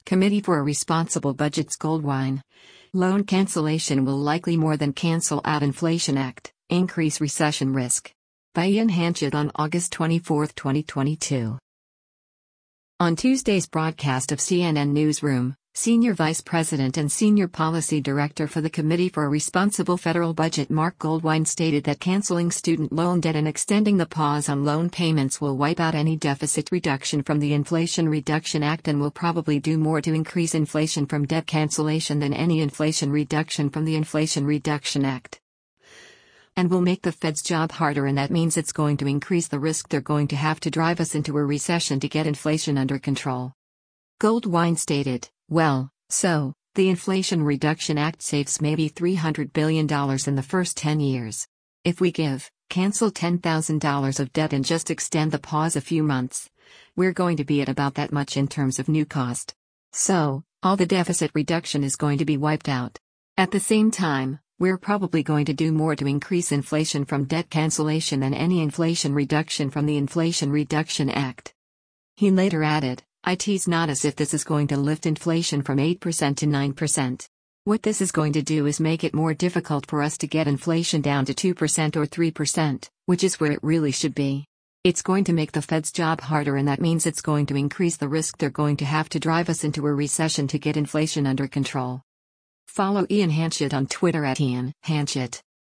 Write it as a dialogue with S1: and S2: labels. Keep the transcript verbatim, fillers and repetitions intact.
S1: Committee for a Responsible Budget's Goldwine. Loan cancellation will likely more than cancel out Inflation Act, increase recession risk. By Ian Hanchett on August twenty-fourth, twenty twenty-two. On Tuesday's broadcast of C N N Newsroom, Senior Vice President and Senior Policy Director for the Committee for a Responsible Federal Budget Mark Goldwine stated that canceling student loan debt and extending the pause on loan payments will wipe out any deficit reduction from the Inflation Reduction Act and will probably do more to increase inflation from debt cancellation than any inflation reduction from the Inflation Reduction Act. And will make the Fed's job harder, and that means it's going to increase the risk they're going to have to drive us into a recession to get inflation under control. Goldwine stated, well, so, the Inflation Reduction Act saves maybe three hundred billion dollars in the first ten years. If we give, cancel ten thousand dollars of debt and just extend the pause a few months, we're going to be at about that much in terms of new cost. So, all the deficit reduction is going to be wiped out. At the same time, we're probably going to do more to increase inflation from debt cancellation than any inflation reduction from the Inflation Reduction Act. He later added, It's not as if this is going to lift inflation from eight percent to nine percent. What this is going to do is make it more difficult for us to get inflation down to two percent or three percent, which is where it really should be. It's going to make the Fed's job harder, and that means it's going to increase the risk they're going to have to drive us into a recession to get inflation under control. Follow Ian Hanchett on Twitter at Ian Hanchett.